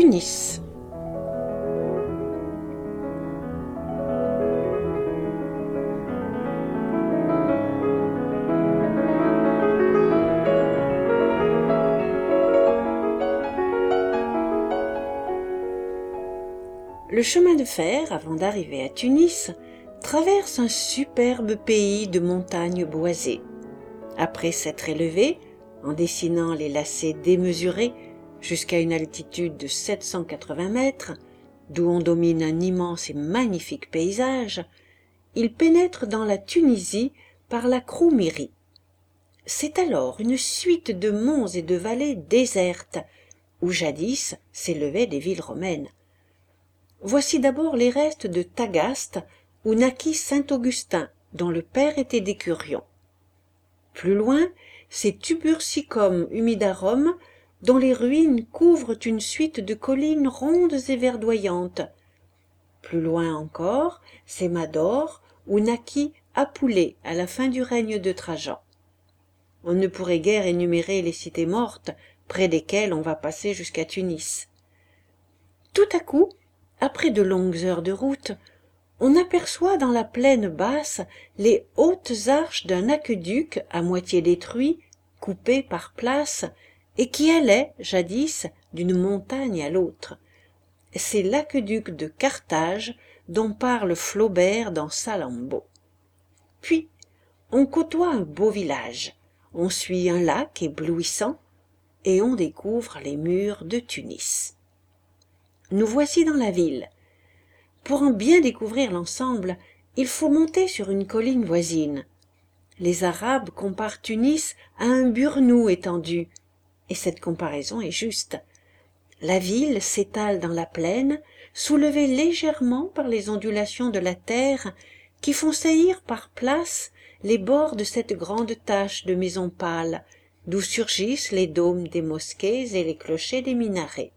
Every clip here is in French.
Tunis. Le chemin de fer, avant d'arriver à Tunis, traverse un superbe pays de montagnes boisées. Après s'être élevé, en dessinant les lacets démesurés jusqu'à une altitude de 780 mètres, d'où on domine un immense et magnifique paysage, il pénètre dans la Tunisie par la Croumiri. C'est alors une suite de monts et de vallées désertes, où jadis s'élevaient des villes romaines. Voici d'abord les restes de Tagaste, où naquit saint Augustin, dont le père était décurion. Plus loin, c'est Tubursicum humidarum, dont les ruines couvrent une suite de collines rondes et verdoyantes. Plus loin encore, c'est Mador, où naquit Apulée à la fin du règne de Trajan. On ne pourrait guère énumérer les cités mortes, près desquelles on va passer jusqu'à Tunis. Tout à coup, après de longues heures de route, on aperçoit dans la plaine basse les hautes arches d'un aqueduc à moitié détruit, coupé par places, et qui allait, jadis, d'une montagne à l'autre. C'est l'aqueduc de Carthage dont parle Flaubert dans Salammbô. Puis, on côtoie un beau village, on suit un lac éblouissant, et on découvre les murs de Tunis. Nous voici dans la ville. Pour en bien découvrir l'ensemble, il faut monter sur une colline voisine. Les Arabes comparent Tunis à un burnou étendu, et cette comparaison est juste. La ville s'étale dans la plaine, soulevée légèrement par les ondulations de la terre qui font saillir par places les bords de cette grande tache de maisons pâles, d'où surgissent les dômes des mosquées et les clochers des minarets.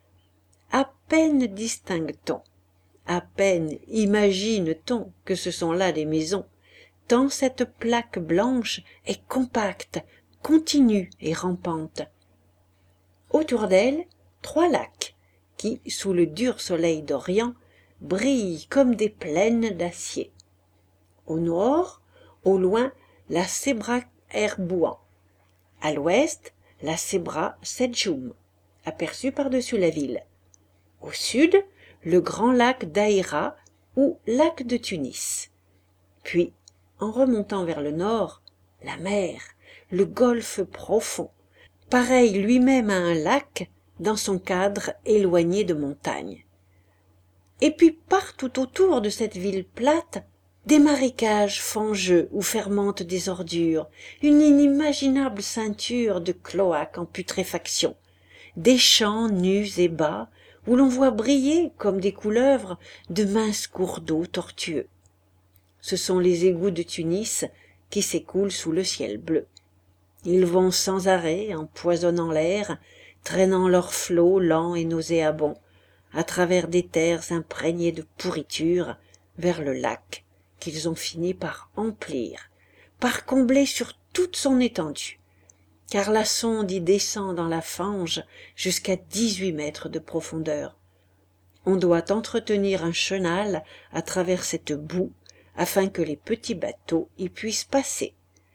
À peine distingue-t-on, à peine imagine-t-on que ce sont là des maisons, tant cette plaque blanche est compacte, continue et rampante. Autour d'elle, 3 lacs, qui, sous le dur soleil d'Orient, brillent comme des plaines d'acier. Au nord, au loin, la Sebra Erbouan. À l'ouest, la Sebra Sedjoum, aperçue par-dessus la ville. Au sud, le grand lac d'Aïra ou lac de Tunis. Puis, en remontant vers le nord, la mer, le golfe profond, pareil lui-même à un lac dans son cadre éloigné de montagnes. Et puis partout autour de cette ville plate, des marécages fangeux où fermentent des ordures, une inimaginable ceinture de cloaques en putréfaction, des champs nus et bas, où l'on voit briller, comme des couleuvres, de minces cours d'eau tortueux. Ce sont les égouts de Tunis qui s'écoulent sous le ciel bleu. Ils vont sans arrêt, empoisonnant l'air, traînant leurs flots lents et nauséabonds, à travers des terres imprégnées de pourriture, vers le lac, qu'ils ont fini par emplir, par combler sur toute son étendue, car la sonde y descend dans la fange jusqu'à 18 mètres de profondeur. On doit entretenir un chenal à travers cette boue afin que les petits bateaux y puissent passer.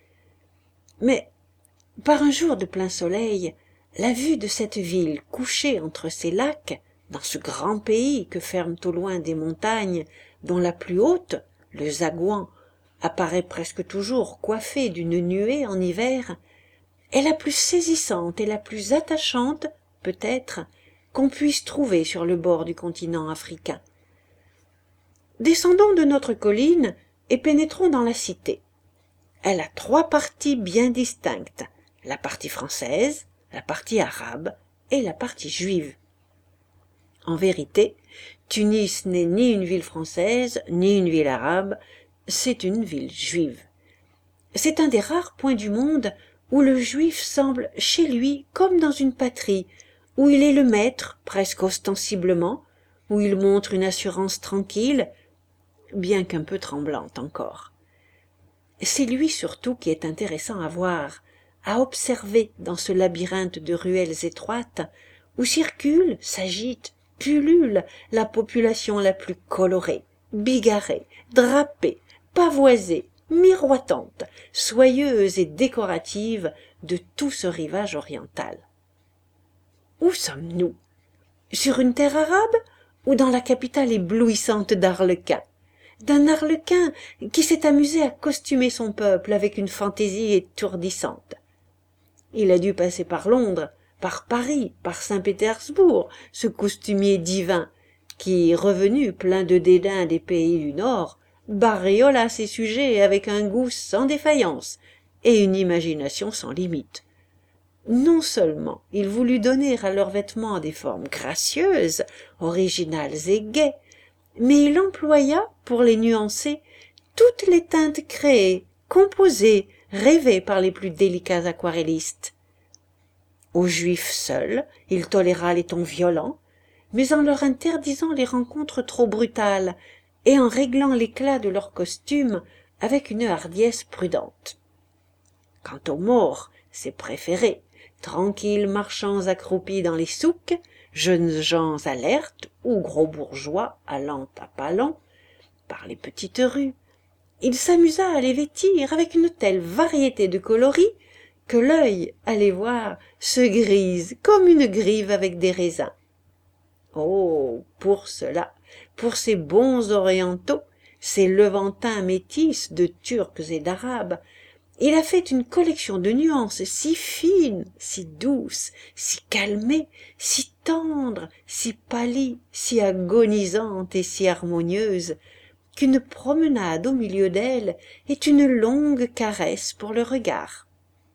Mais, par un jour de plein soleil, la vue de cette ville couchée entre ces lacs, dans ce grand pays que ferment au loin des montagnes, dont la plus haute, le Zagouan, apparaît presque toujours coiffée d'une nuée en hiver, est la plus saisissante et la plus attachante, peut-être, qu'on puisse trouver sur le bord du continent africain. Descendons de notre colline et pénétrons dans la cité. Elle a 3 parties bien distinctes, la partie française, la partie arabe et la partie juive. En vérité, Tunis n'est ni une ville française, ni une ville arabe, c'est une ville juive. C'est un des rares points du monde où le juif semble chez lui comme dans une patrie, où il est le maître, presque ostensiblement, où il montre une assurance tranquille, bien qu'un peu tremblante encore. C'est lui surtout qui est intéressant à voir, à observer dans ce labyrinthe de ruelles étroites, où circule, s'agite, pullule la population la plus colorée, bigarrée, drapée, pavoisée, miroitante, soyeuse et décorative de tout ce rivage oriental. Où sommes-nous? Sur une terre arabe ou dans la capitale éblouissante d'Arlequin? D'un Arlequin qui s'est amusé à costumer son peuple avec une fantaisie étourdissante. Il a dû passer par Londres, par Paris, par Saint-Pétersbourg, ce costumier divin, qui, revenu plein de dédain des pays du Nord, bariolât ses sujets avec un goût sans défaillance et une imagination sans limite. Non seulement il voulut donner à leurs vêtements des formes gracieuses, originales et gaies, mais il employa, pour les nuancer, toutes les teintes créées, composées, rêvées par les plus délicats aquarellistes. Aux Juifs seuls, il toléra les tons violents, mais en leur interdisant les rencontres trop brutales et en réglant l'éclat de leurs costumes avec une hardiesse prudente. Quant aux Maures, ses préférés, tranquilles marchands accroupis dans les souks, jeunes gens alertes ou gros bourgeois allant à pas lents par les petites rues, il s'amusa à les vêtir avec une telle variété de coloris que l'œil, à les voir, se grise comme une grive avec des raisins. Oh, pour cela, pour ces bons orientaux, ces levantins métis de Turcs et d'Arabes, il a fait une collection de nuances si fines, si douces, si calmées, si tendres, si pâlies, si agonisantes et si harmonieuses, qu'une promenade au milieu d'elles est une longue caresse pour le regard.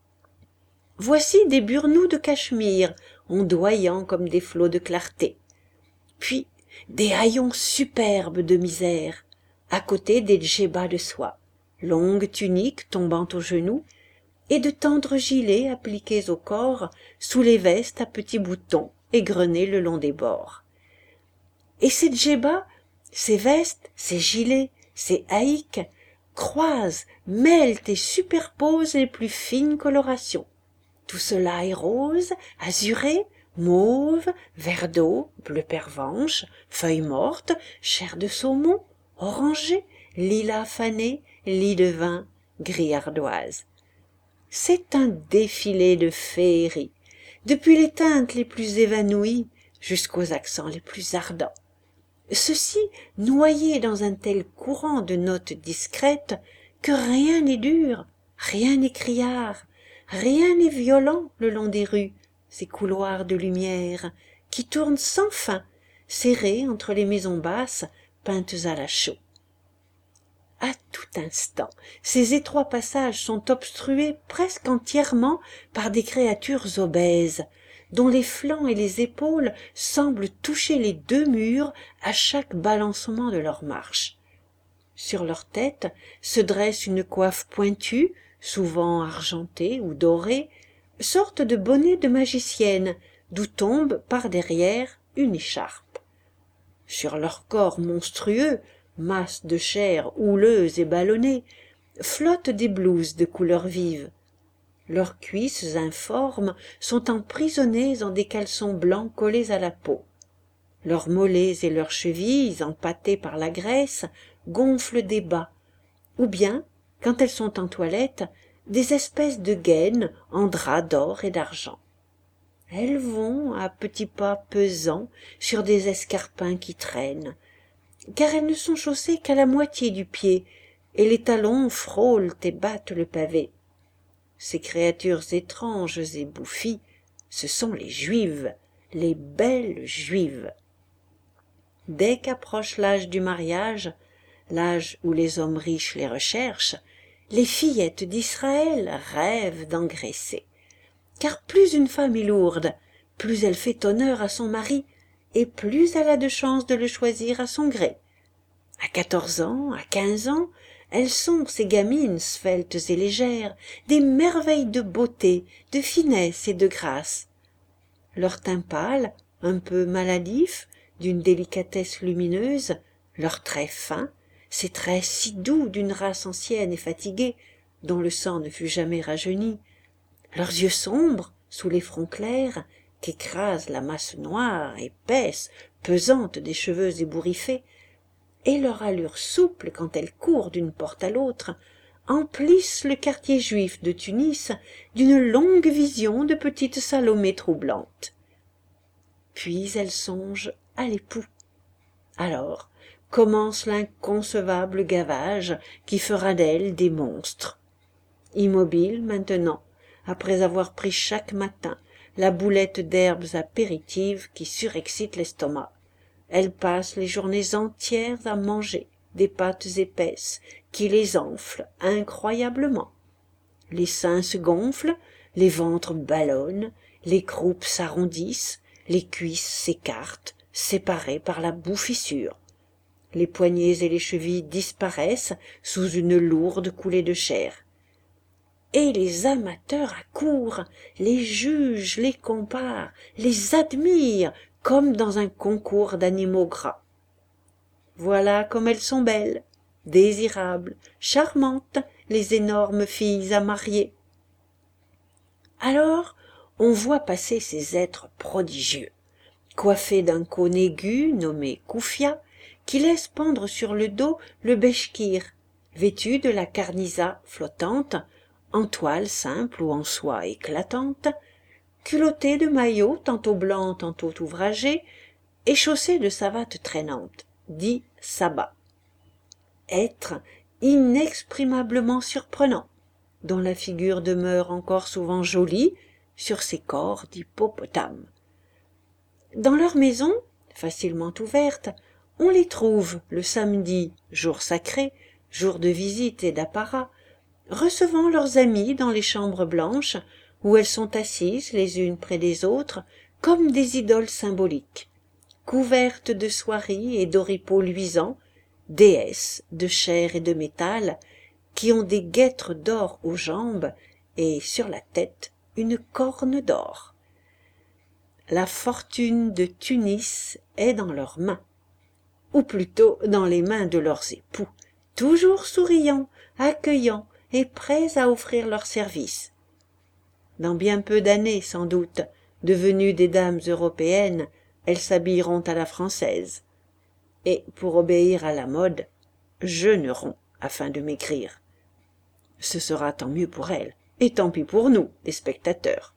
Voici des burnous de cachemire, ondoyant comme des flots de clarté, puis des haillons superbes de misère, à côté des djebas de soie, longues tuniques tombant aux genoux, et de tendres gilets appliqués au corps sous les vestes à petits boutons égrenés le long des bords. Et ces djebas, ces vestes, ces gilets, ces haïques, croisent, mêlent et superposent les plus fines colorations. Tout cela est rose, azuré, mauve, vert d'eau, bleu pervenche, feuilles mortes, chair de saumon, orangé, lilas fané, lit de vin, gris ardoise. C'est un défilé de féerie, depuis les teintes les plus évanouies jusqu'aux accents les plus ardents. Ceci noyé dans un tel courant de notes discrètes que rien n'est dur, rien n'est criard, rien n'est violent le long des rues, ces couloirs de lumière qui tournent sans fin, serrés entre les maisons basses peintes à la chaux. À tout instant, ces étroits passages sont obstrués presque entièrement par des créatures obèses, dont les flancs et les épaules semblent toucher les deux murs à chaque balancement de leur marche. Sur leur tête se dresse une coiffe pointue, souvent argentée ou dorée, sorte de bonnet de magicienne, d'où tombe par derrière une écharpe. Sur leur corps monstrueux, masse de chair houleuse et ballonnée, flottent des blouses de couleurs vives. Leurs cuisses informes sont emprisonnées en des caleçons blancs collés à la peau. Leurs mollets et leurs chevilles, empâtées par la graisse, gonflent des bas, ou bien, quand elles sont en toilette, des espèces de gaines en drap d'or et d'argent. Elles vont à petits pas pesants sur des escarpins qui traînent, car elles ne sont chaussées qu'à la moitié du pied, et les talons frôlent et battent le pavé. Ces créatures étranges et bouffies, ce sont les juives, les belles juives. Dès qu'approche l'âge du mariage, l'âge où les hommes riches les recherchent, les fillettes d'Israël rêvent d'engraisser. Car plus une femme est lourde, plus elle fait honneur à son mari, et plus elle a de chances de le choisir à son gré. À 14 ans, à 15 ans, elles sont, ces gamines sveltes et légères, des merveilles de beauté, de finesse et de grâce. Leur teint pâle, un peu maladif, d'une délicatesse lumineuse, leurs traits fins, ces traits si doux d'une race ancienne et fatiguée, dont le sang ne fut jamais rajeuni, leurs yeux sombres, sous les fronts clairs, qu'écrase la masse noire, épaisse, pesante des cheveux ébouriffés, et leur allure souple quand elles courent d'une porte à l'autre, emplissent le quartier juif de Tunis d'une longue vision de petites Salomé troublantes. Puis elle songe à l'époux. Alors commence l'inconcevable gavage qui fera d'elle des monstres. Immobile maintenant, après avoir pris chaque matin la boulette d'herbes apéritives qui surexcite l'estomac, elle passe les journées entières à manger des pâtes épaisses qui les enflent incroyablement. Les seins se gonflent, les ventres ballonnent, les croupes s'arrondissent, les cuisses s'écartent, séparées par la bouffissure. Les poignets et les chevilles disparaissent sous une lourde coulée de chair. Et les amateurs accourent, les jugent, les comparent, les admirent, comme dans un concours d'animaux gras. Voilà comme elles sont belles, désirables, charmantes, les énormes filles à marier. Alors on voit passer ces êtres prodigieux, coiffés d'un cône aigu nommé koufia, qui laisse pendre sur le dos le beshkir, vêtus de la karnisa flottante, en toile simple ou en soie éclatante, culottés de maillots tantôt blancs tantôt ouvragés, et chaussés de savates traînantes, dit sabbat. Êtres inexprimablement surprenants, dont la figure demeure encore souvent jolie sur ces corps d'hippopotames. Dans leur maison, facilement ouverte, on les trouve le samedi, jour sacré, jour de visite et d'apparat, recevant leurs amis dans les chambres blanches, où elles sont assises les unes près des autres, comme des idoles symboliques, couvertes de soieries et d'oripeaux luisants, déesses de chair et de métal, qui ont des guêtres d'or aux jambes et sur la tête une corne d'or. La fortune de Tunis est dans leurs mains, ou plutôt dans les mains de leurs époux, toujours souriants, accueillants et prêts à offrir leurs services. Dans bien peu d'années, sans doute, devenues des dames européennes, elles s'habilleront à la française, et, pour obéir à la mode, jeûneront afin de maigrir. Ce sera tant mieux pour elles, et tant pis pour nous, les spectateurs.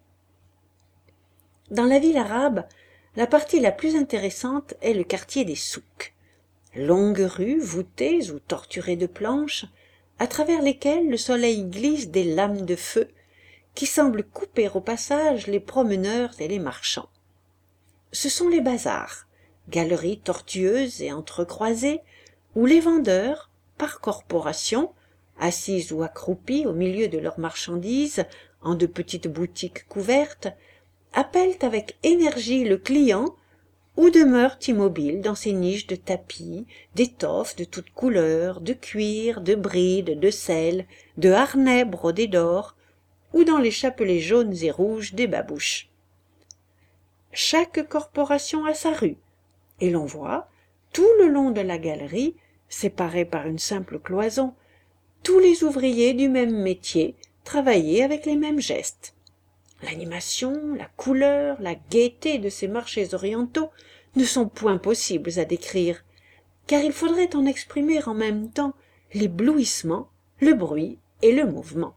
Dans la ville arabe, la partie la plus intéressante est le quartier des souks, longues rues voûtées ou torturées de planches, à travers lesquelles le soleil glisse des lames de feu qui semblent couper au passage les promeneurs et les marchands. Ce sont les bazars, galeries tortueuses et entrecroisées, où les vendeurs, par corporation, assis ou accroupis au milieu de leurs marchandises en de petites boutiques couvertes, appellent avec énergie le client ou demeurent immobiles dans ces niches de tapis, d'étoffes de toutes couleurs, de cuir, de brides, de selles, de harnais brodés d'or, ou dans les chapelets jaunes et rouges des babouches. Chaque corporation a sa rue, et l'on voit, tout le long de la galerie, séparée par une simple cloison, tous les ouvriers du même métier travailler avec les mêmes gestes. L'animation, la couleur, la gaieté de ces marchés orientaux ne sont point possibles à décrire, car il faudrait en exprimer en même temps l'éblouissement, le bruit et le mouvement.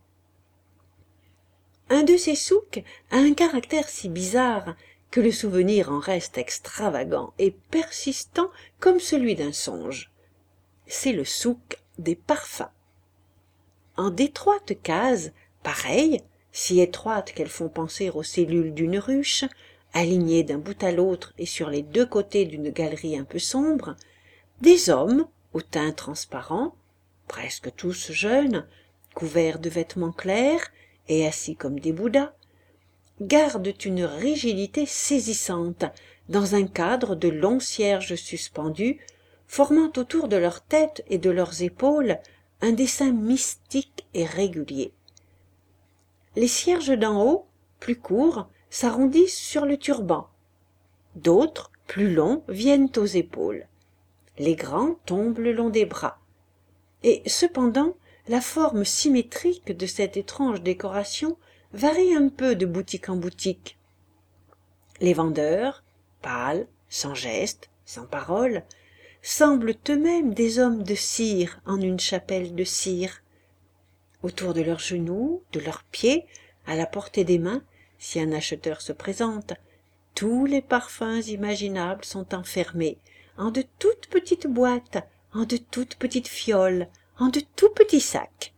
Un de ces souks a un caractère si bizarre que le souvenir en reste extravagant et persistant comme celui d'un songe. C'est le souk des parfums. En d'étroites cases, pareilles, si étroites qu'elles font penser aux cellules d'une ruche, alignées d'un bout à l'autre et sur les deux côtés d'une galerie un peu sombre, des hommes, au teint transparent, presque tous jeunes, couverts de vêtements clairs et assis comme des bouddhas, gardent une rigidité saisissante dans un cadre de longs cierges suspendus, formant autour de leur tête et de leurs épaules un dessin mystique et régulier. Les cierges d'en haut, plus courts, s'arrondissent sur le turban. D'autres, plus longs, viennent aux épaules. Les grands tombent le long des bras. Et cependant, la forme symétrique de cette étrange décoration varie un peu de boutique en boutique. Les vendeurs, pâles, sans geste, sans parole, semblent eux-mêmes des hommes de cire en une chapelle de cire. Autour de leurs genoux, de leurs pieds, à la portée des mains, si un acheteur se présente, tous les parfums imaginables sont enfermés en de toutes petites boîtes, en de toutes petites fioles, en de tout petits sacs.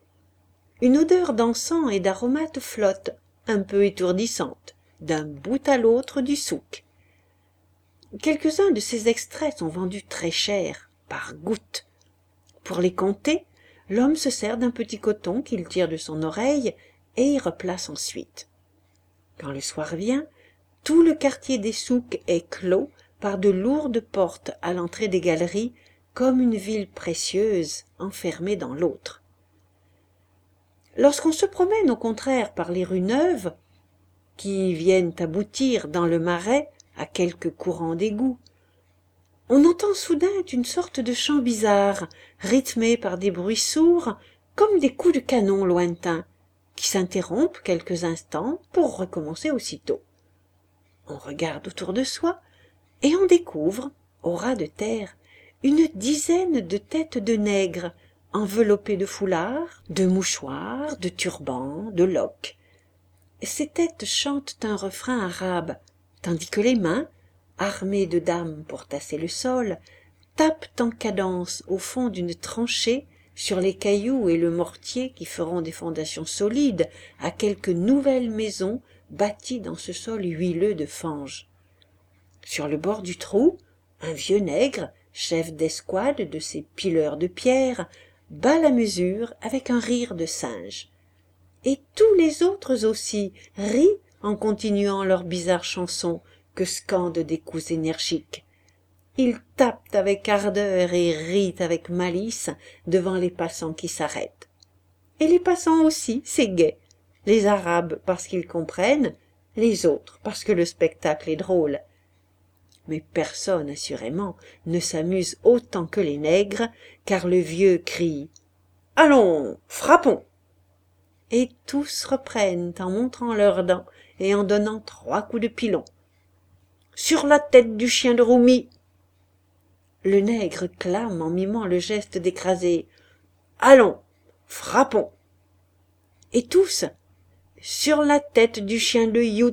Une odeur d'encens et d'aromates flotte, un peu étourdissante, d'un bout à l'autre du souk. Quelques-uns de ces extraits sont vendus très cher, par gouttes. Pour les compter, l'homme se sert d'un petit coton qu'il tire de son oreille et y replace ensuite. Quand le soir vient, tout le quartier des souks est clos par de lourdes portes à l'entrée des galeries, comme une ville précieuse enfermée dans l'autre. Lorsqu'on se promène au contraire par les rues neuves, qui viennent aboutir dans le marais à quelques courants d'égout, on entend soudain une sorte de chant bizarre, rythmé par des bruits sourds, comme des coups de canon lointains, qui s'interrompent quelques instants pour recommencer aussitôt. On regarde autour de soi, et on découvre, au ras de terre, une dizaine de têtes de nègres, enveloppées de foulards, de mouchoirs, de turbans, de loques. Ces têtes chantent un refrain arabe, tandis que les mains, armées de dames pour tasser le sol, tapent en cadence au fond d'une tranchée sur les cailloux et le mortier qui feront des fondations solides à quelque nouvelle maison bâtie dans ce sol huileux de fange. Sur le bord du trou, un vieux nègre, chef d'escouade de ces pileurs de pierre, bat la mesure avec un rire de singe. Et tous les autres aussi rient en continuant leur bizarre chanson que scandent des coups énergiques. Ils tapent avec ardeur et rient avec malice devant les passants qui s'arrêtent. Et les passants aussi, c'est gai. Les Arabes parce qu'ils comprennent, les autres parce que le spectacle est drôle. Mais personne, assurément, ne s'amuse autant que les nègres, car le vieux crie « Allons, frappons !» Et tous reprennent en montrant leurs dents et en donnant 3 coups de pilon. « Sur la tête du chien de Roumi !» Le nègre clame en mimant le geste d'écraser « Allons, frappons !» Et tous « Sur la tête du chien de Yout !»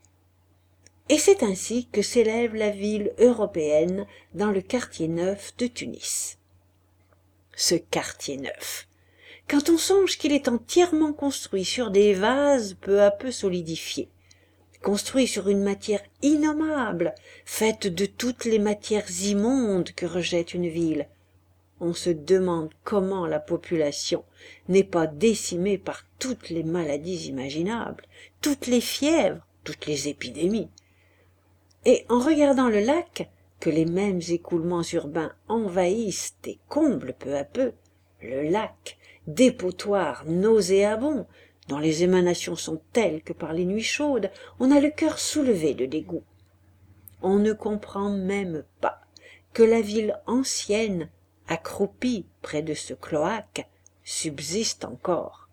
Et c'est ainsi que s'élève la ville européenne dans le quartier neuf de Tunis. Ce quartier neuf, quand on songe qu'il est entièrement construit sur des vases peu à peu solidifiés, construit sur une matière innommable, faite de toutes les matières immondes que rejette une ville, on se demande comment la population n'est pas décimée par toutes les maladies imaginables, toutes les fièvres, toutes les épidémies. Et en regardant le lac, que les mêmes écoulements urbains envahissent et comblent peu à peu, le lac, dépotoir nauséabond, dont les émanations sont telles que par les nuits chaudes, on a le cœur soulevé de dégoût. On ne comprend même pas que la ville ancienne, accroupie près de ce cloaque, subsiste encore.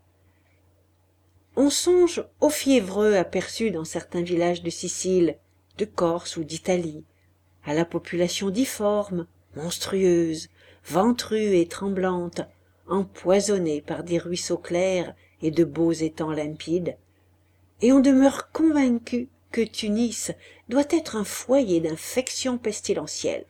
On songe aux fiévreux aperçus dans certains villages de Sicile, de Corse ou d'Italie, à la population difforme, monstrueuse, ventrue et tremblante, empoisonnée par des ruisseaux clairs et de beaux étangs limpides, et on demeure convaincu que Tunis doit être un foyer d'infection pestilentielle.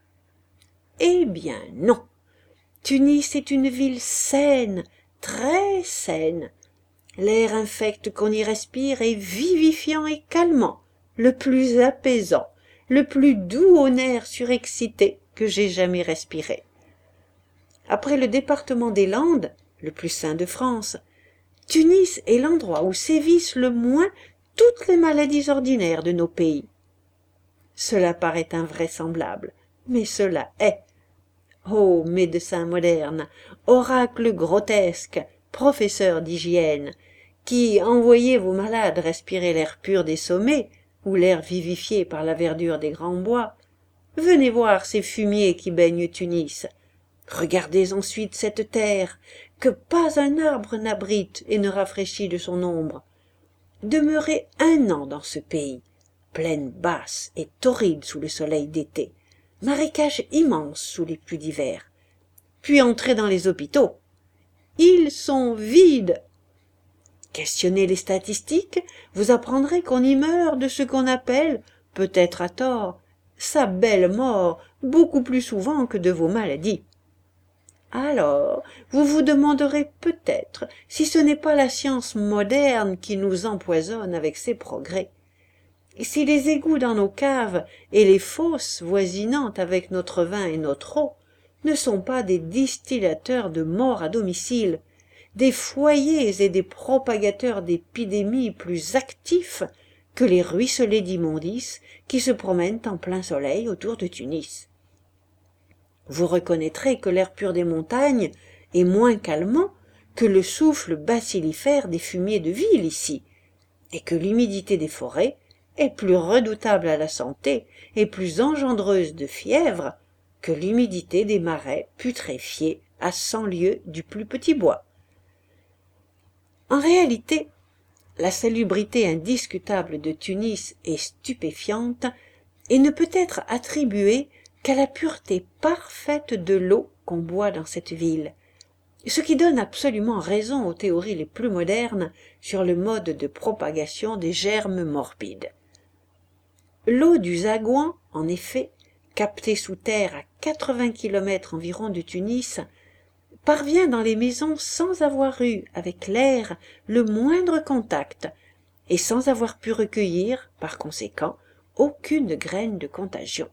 Eh bien non, Tunis est une ville saine, très saine. L'air infect qu'on y respire est vivifiant et calmant, le plus apaisant, le plus doux aux nerfs surexcités que j'ai jamais respiré. Après le département des Landes, le plus sain de France, Tunis est l'endroit où sévissent le moins toutes les maladies ordinaires de nos pays. Cela paraît invraisemblable, mais cela est. Ô médecins modernes, oracles grotesques, professeurs d'hygiène, qui envoyez vos malades respirer l'air pur des sommets ou l'air vivifié par la verdure des grands bois, venez voir ces fumiers qui baignent Tunis. Regardez ensuite cette terre que pas un arbre n'abrite et ne rafraîchit de son ombre. Demeurez 1 an dans ce pays, plaine basse et torride sous le soleil d'été, marécages immenses sous les pluies d'hiver. Puis entrez dans les hôpitaux. Ils sont vides. Questionnez les statistiques, vous apprendrez qu'on y meurt de ce qu'on appelle, peut-être à tort, sa belle mort, beaucoup plus souvent que de vos maladies. Alors, vous vous demanderez peut-être si ce n'est pas la science moderne qui nous empoisonne avec ses progrès. Si les égouts dans nos caves et les fosses voisinantes avec notre vin et notre eau ne sont pas des distillateurs de mort à domicile, des foyers et des propagateurs d'épidémies plus actifs que les ruisselets d'immondices qui se promènent en plein soleil autour de Tunis. Vous reconnaîtrez que l'air pur des montagnes est moins calmant que le souffle bacillifère des fumiers de ville ici, et que l'humidité des forêts est plus redoutable à la santé et plus engendreuse de fièvre que l'humidité des marais putréfiés à 100 lieues du plus petit bois. En réalité, la salubrité indiscutable de Tunis est stupéfiante et ne peut être attribuée qu'à la pureté parfaite de l'eau qu'on boit dans cette ville, ce qui donne absolument raison aux théories les plus modernes sur le mode de propagation des germes morbides. L'eau du Zagouan, en effet, captée sous terre à 80 kilomètres environ de Tunis, parvient dans les maisons sans avoir eu avec l'air le moindre contact et sans avoir pu recueillir, par conséquent, aucune graine de contagion.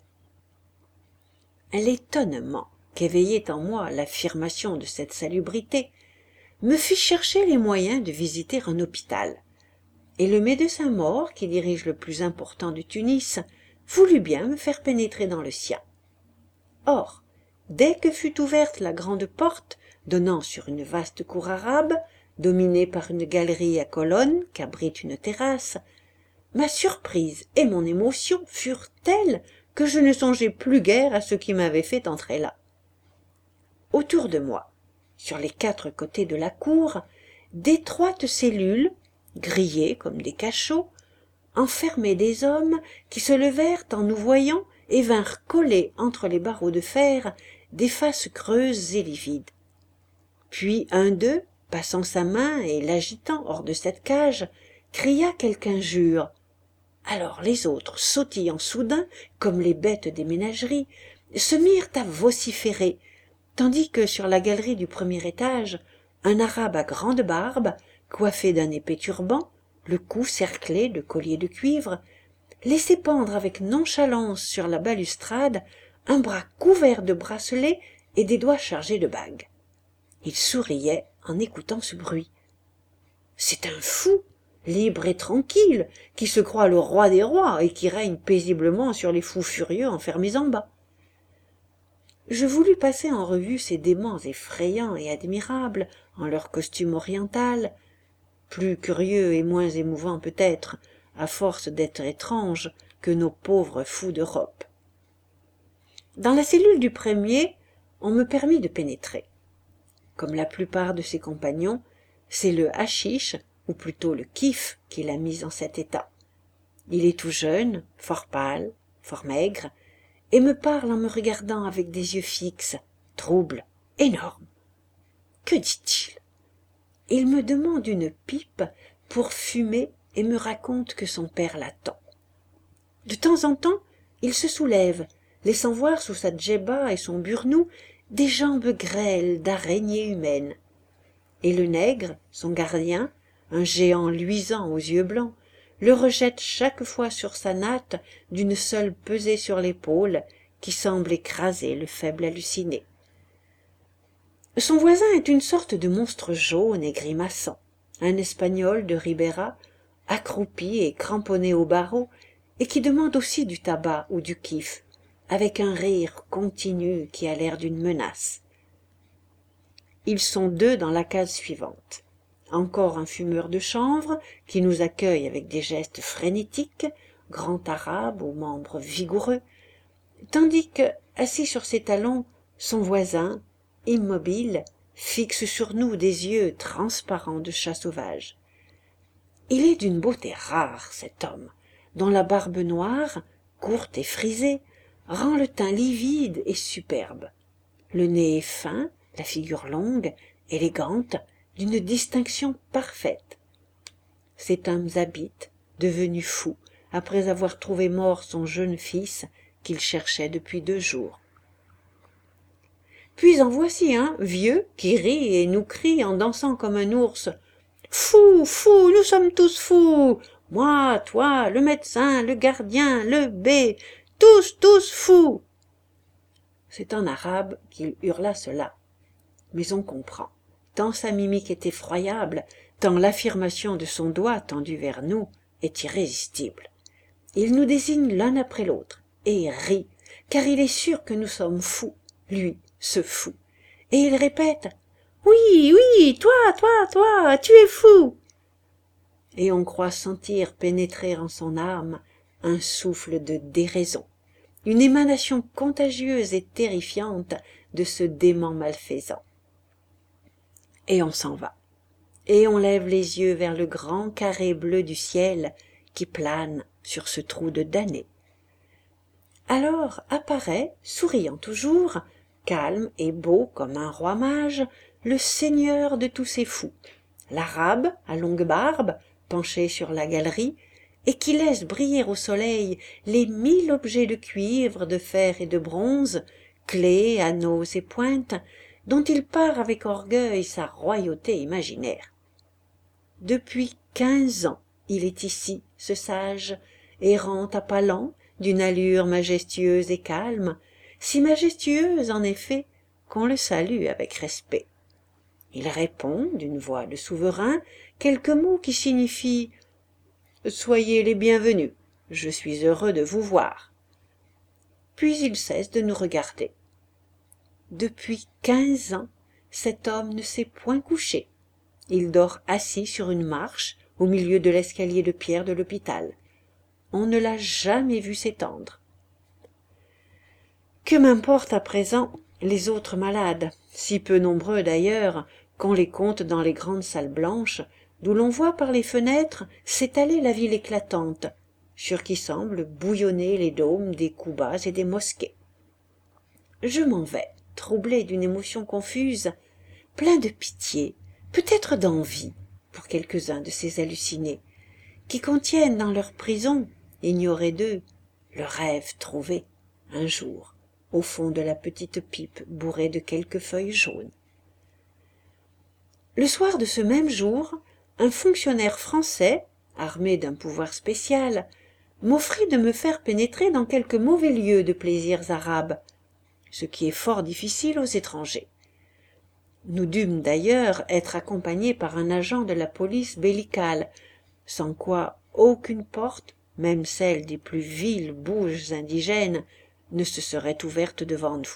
L'étonnement qu'éveillait en moi l'affirmation de cette salubrité me fit chercher les moyens de visiter un hôpital, et le médecin mort qui dirige le plus important de Tunis voulut bien me faire pénétrer dans le sien. Or, dès que fut ouverte la grande porte donnant sur une vaste cour arabe, dominée par une galerie à colonnes qu'abrite une terrasse, ma surprise et mon émotion furent telles que je ne songeai plus guère à ce qui m'avait fait entrer là. Autour de moi, sur les 4 côtés de la cour, d'étroites cellules, grillées comme des cachots, enfermaient des hommes qui se levèrent en nous voyant et vinrent coller entre les barreaux de fer des faces creuses et livides. Puis un d'eux, passant sa main et l'agitant hors de cette cage, cria quelque injure. Alors les autres, sautillant soudain, comme les bêtes des ménageries, se mirent à vociférer, tandis que sur la galerie du premier étage, un arabe à grande barbe, coiffé d'un épais turban, le cou cerclé de colliers de cuivre, laissait pendre avec nonchalance sur la balustrade un bras couvert de bracelets et des doigts chargés de bagues. Il souriait en écoutant ce bruit. C'est un fou, libre et tranquille, qui se croit le roi des rois et qui règne paisiblement sur les fous furieux enfermés en bas. Je voulus passer en revue ces démons effrayants et admirables en leur costume oriental, plus curieux et moins émouvants peut-être, à force d'être étranges, que nos pauvres fous d'Europe. Dans la cellule du premier, on me permit de pénétrer. Comme la plupart de ses compagnons, c'est le haschisch, ou plutôt le kiff, qui l'a mis en cet état. Il est tout jeune, fort pâle, fort maigre, et me parle en me regardant avec des yeux fixes, troubles, énormes. Que dit-il? Il me demande une pipe pour fumer et me raconte que son père l'attend. De temps en temps, il se soulève, laissant voir sous sa djebba et son burnous des jambes grêles d'araignée humaine. Et le nègre, son gardien, un géant luisant aux yeux blancs, le rejette chaque fois sur sa natte d'une seule pesée sur l'épaule qui semble écraser le faible halluciné. Son voisin est une sorte de monstre jaune et grimaçant, un Espagnol de Ribera, accroupi et cramponné au barreau, et qui demande aussi du tabac ou du kiff, avec un rire continu qui a l'air d'une menace. Ils sont 2 dans la case suivante. Encore un fumeur de chanvre qui nous accueille avec des gestes frénétiques, grand arabe aux membres vigoureux, tandis que, assis sur ses talons, son voisin, immobile, fixe sur nous des yeux transparents de chat sauvage. Il est d'une beauté rare, cet homme, dont la barbe noire, courte et frisée, rend le teint livide et superbe. Le nez est fin, la figure longue, élégante, d'une distinction parfaite. Cet homme habite, devenu fou, après avoir trouvé mort son jeune fils qu'il cherchait depuis 2 jours. Puis en voici un, vieux, qui rit et nous crie en dansant comme un ours. « Fou, fou, nous sommes tous fous! Moi, toi, le médecin, le gardien, le B, tous fous !» C'est en arabe qu'il hurla cela. Mais on comprend, tant sa mimique est effroyable, tant l'affirmation de son doigt tendu vers nous est irrésistible. Il nous désigne l'un après l'autre, et rit, car il est sûr que nous sommes fous, lui, ce fou. Et il répète « Oui, oui, toi, tu es fou !» Et on croit sentir pénétrer en son âme un souffle de déraison, une émanation contagieuse et terrifiante de ce dément malfaisant. Et on s'en va, et on lève les yeux vers le grand carré bleu du ciel qui plane sur ce trou de damnés. Alors apparaît, souriant toujours, calme et beau comme un roi mage, le seigneur de tous ces fous, l'arabe à longue barbe, penché sur la galerie, et qui laisse briller au soleil les 1000 objets de cuivre, de fer et de bronze, clés, anneaux et pointes, dont il part avec orgueil sa royauté imaginaire. Depuis 15 ans, il est ici, ce sage, errant à pas lents, d'une allure majestueuse et calme, si majestueuse en effet qu'on le salue avec respect. Il répond d'une voix de souverain quelques mots qui signifient « Soyez les bienvenus, je suis heureux de vous voir ». Puis il cesse de nous regarder. Depuis 15 ans, cet homme ne s'est point couché. Il dort assis sur une marche au milieu de l'escalier de pierre de l'hôpital. On ne l'a jamais vu s'étendre. Que m'importent à présent les autres malades, si peu nombreux d'ailleurs, qu'on les compte dans les grandes salles blanches, d'où l'on voit par les fenêtres s'étaler la ville éclatante, sur qui semblent bouillonner les dômes des Koubas et des mosquées. Je m'en vais, troublé d'une émotion confuse, plein de pitié, peut-être d'envie, pour quelques-uns de ces hallucinés, qui contiennent dans leur prison, ignorés d'eux, le rêve trouvé, un jour, au fond de la petite pipe bourrée de quelques feuilles jaunes. Le soir de ce même jour, un fonctionnaire français, armé d'un pouvoir spécial, m'offrit de me faire pénétrer dans quelques mauvais lieux de plaisirs arabes, ce qui est fort difficile aux étrangers. Nous dûmes d'ailleurs être accompagnés par un agent de la police bellicale, sans quoi aucune porte, même celle des plus viles bouges indigènes, ne se serait ouverte devant nous.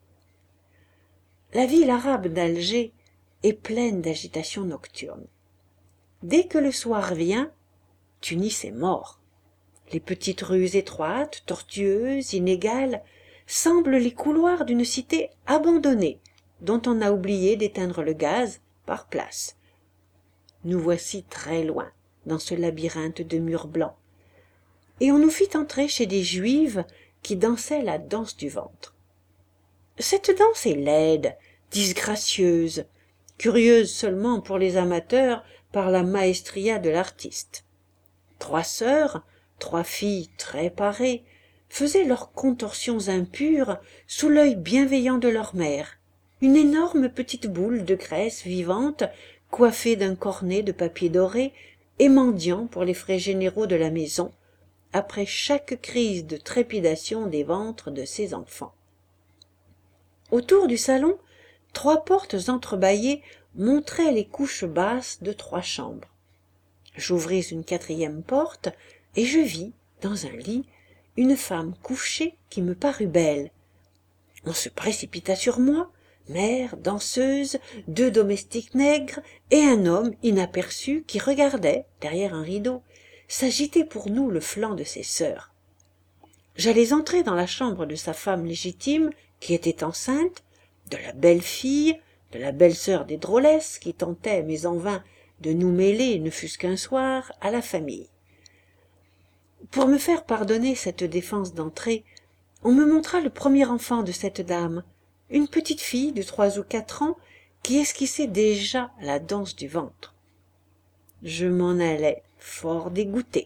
La ville arabe d'Alger est pleine d'agitation nocturne. Dès que le soir vient, Tunis est mort. Les petites rues étroites, tortueuses, inégales, semblent les couloirs d'une cité abandonnée, dont on a oublié d'éteindre le gaz par place. Nous voici très loin, dans ce labyrinthe de murs blancs, et on nous fit entrer chez des juives qui dansaient la danse du ventre. Cette danse est laide, disgracieuse, curieuse seulement pour les amateurs par la maestria de l'artiste. 3 sœurs, 3 filles très parées, faisaient leurs contorsions impures sous l'œil bienveillant de leur mère, une énorme petite boule de graisse vivante coiffée d'un cornet de papier doré et mendiant pour les frais généraux de la maison, après chaque crise de trépidation des ventres de ses enfants. Autour du salon, 3 portes entrebâillées montraient les couches basses de 3 chambres. J'ouvris une 4e porte et je vis, dans un lit, une femme couchée qui me parut belle. On se précipita sur moi, mère, danseuse, 2 domestiques nègres et un homme inaperçu qui regardait, derrière un rideau, s'agiter pour nous le flanc de ses sœurs. J'allais entrer dans la chambre de sa femme légitime, qui était enceinte, de la belle-fille, de la belle-sœur des drôlesses qui tentaient, mais en vain, de nous mêler, ne fût-ce qu'un soir, à la famille. Pour me faire pardonner cette défense d'entrée, on me montra le premier enfant de cette dame, une petite fille de 3 ou 4 ans qui esquissait déjà la danse du ventre. Je m'en allai, fort dégoûté.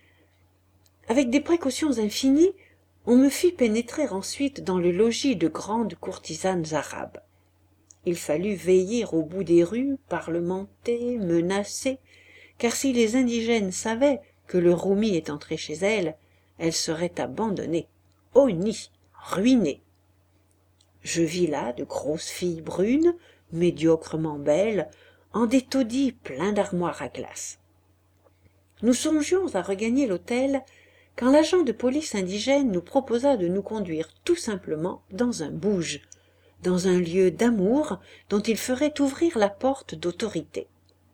Avec des précautions infinies, on me fit pénétrer ensuite dans le logis de grandes courtisanes arabes. Il fallut veiller au bout des rues, parlementer, menacer, car si les indigènes savaient que le roumi est entré chez elles, elles seraient abandonnées, honnies, ruinées. Je vis là de grosses filles brunes, médiocrement belles, en des taudis pleins d'armoires à glace. Nous songions à regagner l'hôtel quand l'agent de police indigène nous proposa de nous conduire tout simplement dans un bouge, dans un lieu d'amour dont il ferait ouvrir la porte d'autorité.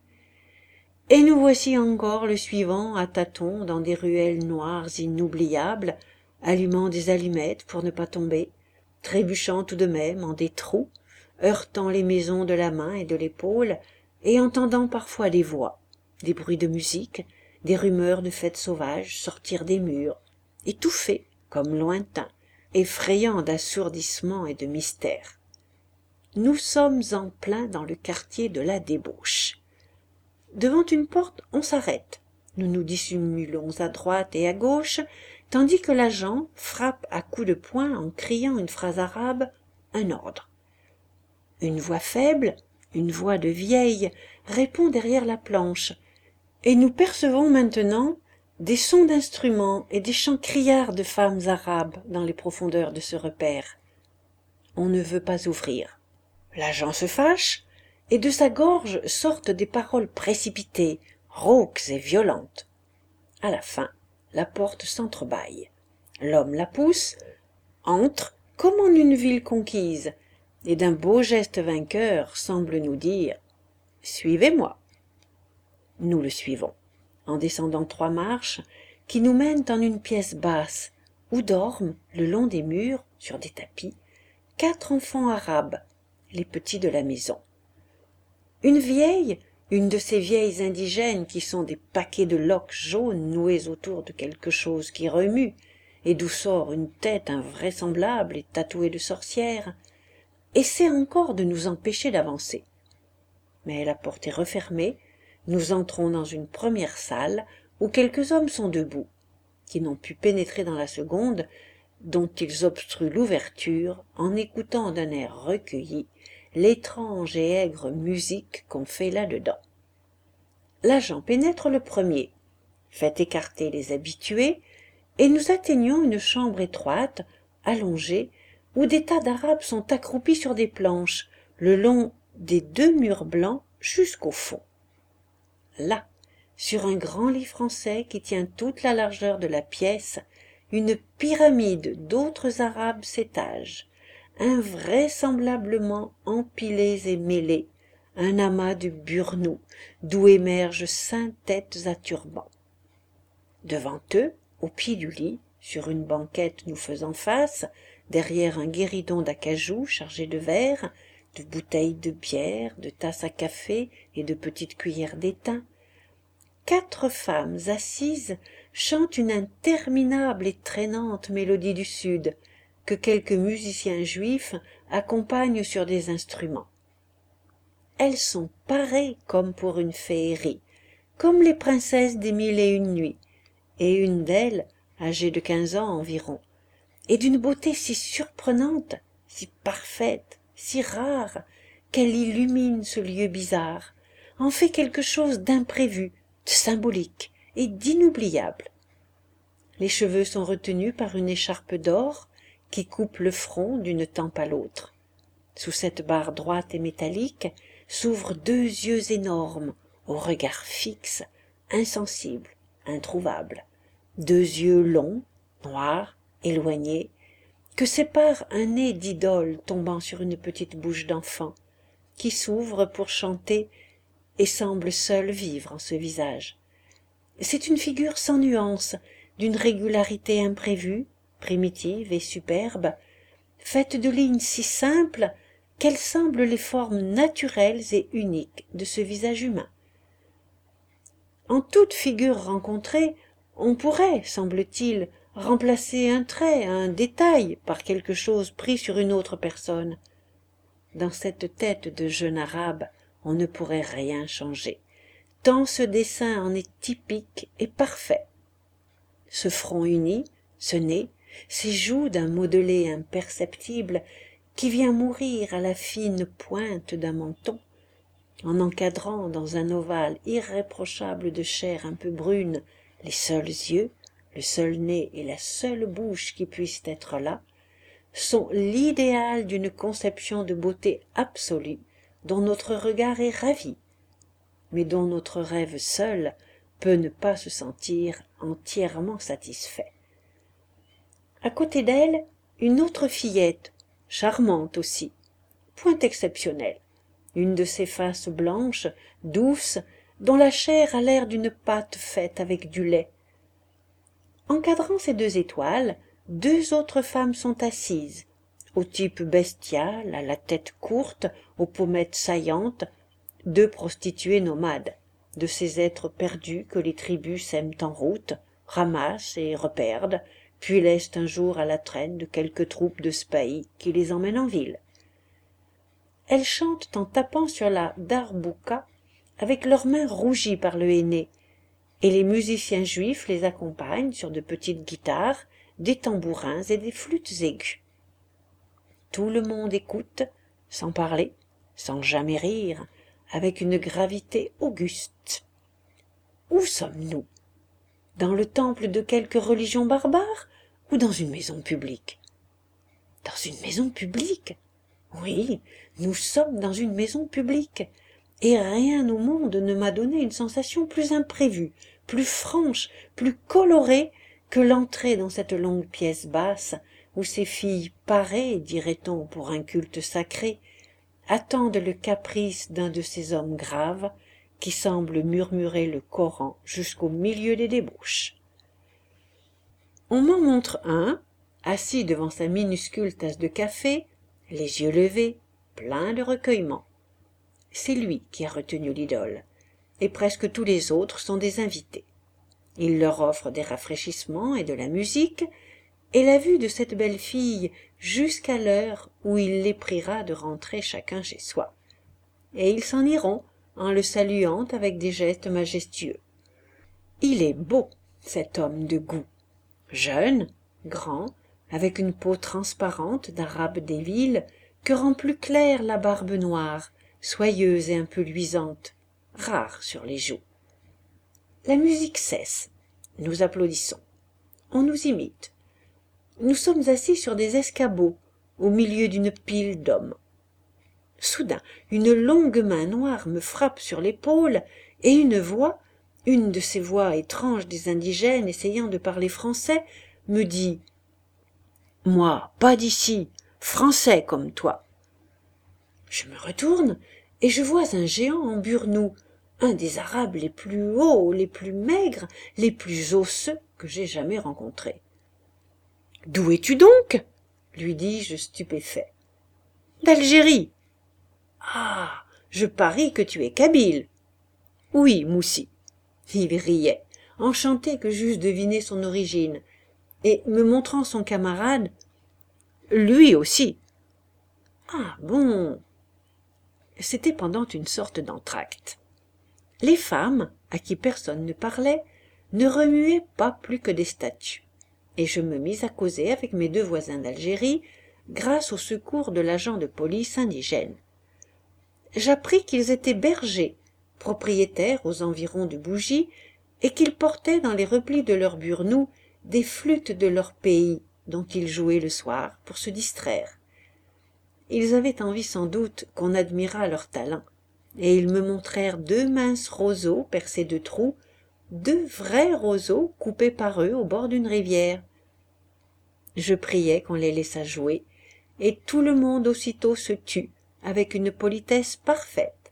Et nous voici encore le suivant à tâtons dans des ruelles noires inoubliables, allumant des allumettes pour ne pas tomber, trébuchant tout de même en des trous, heurtant les maisons de la main et de l'épaule, et entendant parfois des voix, des bruits de musique, des rumeurs de fêtes sauvages sortir des murs, étouffés comme lointains, effrayants d'assourdissement et de mystère. Nous sommes en plein dans le quartier de la débauche. Devant une porte, on s'arrête. Nous nous dissimulons à droite et à gauche, tandis que l'agent frappe à coups de poing en criant une phrase arabe, un ordre. Une voix faible, une voix de vieille, répond derrière la planche, et nous percevons maintenant des sons d'instruments et des chants criards de femmes arabes dans les profondeurs de ce repaire. On ne veut pas ouvrir. L'agent se fâche, et de sa gorge sortent des paroles précipitées, rauques et violentes. À la fin, la porte s'entrebâille. L'homme la pousse, entre comme en une ville conquise, et d'un beau geste vainqueur semble nous dire « Suivez-moi ». Nous le suivons, en descendant 3 marches qui nous mènent en une pièce basse, où dorment, le long des murs, sur des tapis, 4 enfants arabes, les petits de la maison. Une vieille, une de ces vieilles indigènes qui sont des paquets de loques jaunes noués autour de quelque chose qui remue, et d'où sort une tête invraisemblable et tatouée de sorcière, essaie encore de nous empêcher d'avancer. Mais la porte est refermée, nous entrons dans une première salle où quelques hommes sont debout, qui n'ont pu pénétrer dans la seconde, dont ils obstruent l'ouverture en écoutant d'un air recueilli l'étrange et aigre musique qu'on fait là-dedans. L'agent pénètre le premier, fait écarter les habitués, et nous atteignons une chambre étroite, allongée, où des tas d'Arabes sont accroupis sur des planches, le long des 2 murs blancs jusqu'au fond. Là, sur un grand lit français qui tient toute la largeur de la pièce, une pyramide d'autres Arabes s'étage, invraisemblablement empilés et mêlés, un amas de burnous, d'où émergent 5 têtes à turban. Devant eux, au pied du lit, sur une banquette nous faisant face, derrière un guéridon d'acajou chargé de verres, de bouteilles de bière, de tasses à café et de petites cuillères d'étain, 4 femmes assises chantent une interminable et traînante mélodie du Sud, que quelques musiciens juifs accompagnent sur des instruments. Elles sont parées comme pour une féerie, comme les princesses des 1001 nuits, et une d'elles, âgée de 15 ans environ, est d'une beauté si surprenante, si parfaite, si rare, qu'elle illumine ce lieu bizarre, en fait quelque chose d'imprévu, de symbolique et d'inoubliable. Les cheveux sont retenus par une écharpe d'or qui coupe le front d'une tempe à l'autre. Sous cette barre droite et métallique s'ouvrent 2 yeux énormes, au regard fixe, insensible, introuvable, 2 yeux longs, noirs, éloignés, que sépare un nez d'idole tombant sur une petite bouche d'enfant, qui s'ouvre pour chanter et semble seul vivre en ce visage. C'est une figure sans nuance, d'une régularité imprévue, primitive et superbe, faite de lignes si simples qu'elles semblent les formes naturelles et uniques de ce visage humain. En toute figure rencontrée, On pourrait, semble-t-il, remplacer un trait, un détail, par quelque chose pris sur une autre personne. Dans cette tête de jeune arabe, on ne pourrait rien changer, tant ce dessin en est typique et parfait. Ce front uni, ce nez, ces joues d'un modelé imperceptible qui vient mourir à la fine pointe d'un menton, en encadrant dans un ovale irréprochable de chair un peu brune les seuls yeux, le seul nez et la seule bouche qui puissent être là, sont l'idéal d'une conception de beauté absolue dont notre regard est ravi, mais dont notre rêve seul peut ne pas se sentir entièrement satisfait. À côté d'elle, une autre fillette, charmante aussi, point exceptionnelle, une de ces faces blanches, douces, dont la chair a l'air d'une pâte faite avec du lait. Encadrant ces deux étoiles, deux autres femmes sont assises, au type bestial, à la tête courte, aux pommettes saillantes, deux prostituées nomades, de ces êtres perdus que les tribus sèment en route, ramassent et reperdent, puis laissent un jour à la traîne de quelques troupes de spahis qui les emmènent en ville. Elles chantent en tapant sur la darbouka avec leurs mains rougies par le henné, et les musiciens juifs les accompagnent sur de petites guitares, des tambourins et des flûtes aiguës. Tout le monde écoute, sans parler, sans jamais rire, avec une gravité auguste. Où sommes-nous? Dans le temple de quelque religion barbare ou dans une maison publique? Dans une maison publique? Oui, nous sommes dans une maison publique, et rien au monde ne m'a donné une sensation plus imprévue, plus franche, plus colorée que l'entrée dans cette longue pièce basse où ces filles parées, dirait-on pour un culte sacré, attendent le caprice d'un de ces hommes graves qui semblent murmurer le Coran jusqu'au milieu des débauches. On m'en montre un, assis devant sa minuscule tasse de café, les yeux levés, plein de recueillement. C'est lui qui a retenu l'idole, et presque tous les autres sont des invités. Il leur offre des rafraîchissements et de la musique, et la vue de cette belle fille jusqu'à l'heure où il les priera de rentrer chacun chez soi. Et ils s'en iront en le saluant avec des gestes majestueux. Il est beau, cet homme de goût. Jeune, grand, avec une peau transparente d'arabe des villes que rend plus claire la barbe noire, soyeuse et un peu luisante, rare sur les joues. La musique cesse. Nous applaudissons. On nous imite. Nous sommes assis sur des escabeaux, au milieu d'une pile d'hommes. Soudain, une longue main noire me frappe sur l'épaule, et une voix, une de ces voix étranges des indigènes essayant de parler français, me dit « Moi, pas d'ici, français comme toi ». Je me retourne, et je vois un géant en burnou, un des Arabes les plus hauts, les plus maigres, les plus osseux que j'ai jamais rencontrés. « D'où es-tu donc ?» lui dis-je stupéfait. « D'Algérie. »« Ah, je parie que tu es kabyle. »« Oui, Moussi. » Il riait, enchanté que j'eusse deviné son origine, et me montrant son camarade, « Lui aussi. »« Ah bon !» C'était pendant une sorte d'entr'acte. Les femmes, à qui personne ne parlait, ne remuaient pas plus que des statues, et je me mis à causer avec mes deux voisins d'Algérie grâce au secours de l'agent de police indigène. J'appris qu'ils étaient bergers, propriétaires aux environs de Bougie, et qu'ils portaient dans les replis de leurs burnous des flûtes de leur pays dont ils jouaient le soir pour se distraire. Ils avaient envie sans doute qu'on admirât leur talent, et ils me montrèrent deux minces roseaux percés de trous, deux vrais roseaux coupés par eux au bord d'une rivière. Je priai qu'on les laissât jouer, et tout le monde aussitôt se tut, avec une politesse parfaite.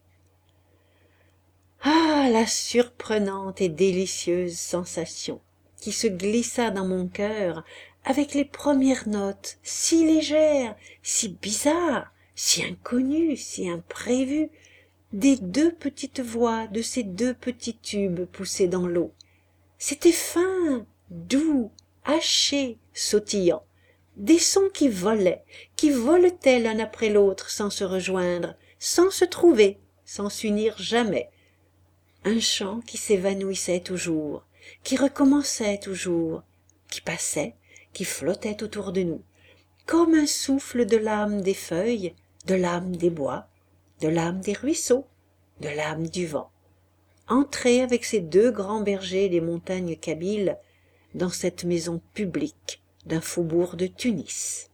Ah, la surprenante et délicieuse sensation qui se glissa dans mon cœur avec les premières notes, si légères, si bizarres, si inconnues, si imprévues, des deux petites voix de ces deux petits tubes poussés dans l'eau. C'était fin, doux, haché, sautillant. Des sons qui voletaient l'un après l'autre sans se rejoindre, sans se trouver, sans s'unir jamais. Un chant qui s'évanouissait toujours, qui recommençait toujours, qui passait, qui flottait autour de nous, comme un souffle de l'âme des feuilles, de l'âme des bois, de l'âme des ruisseaux, de l'âme du vent. Entrer avec ces deux grands bergers des montagnes kabyles dans cette maison publique d'un faubourg de Tunis.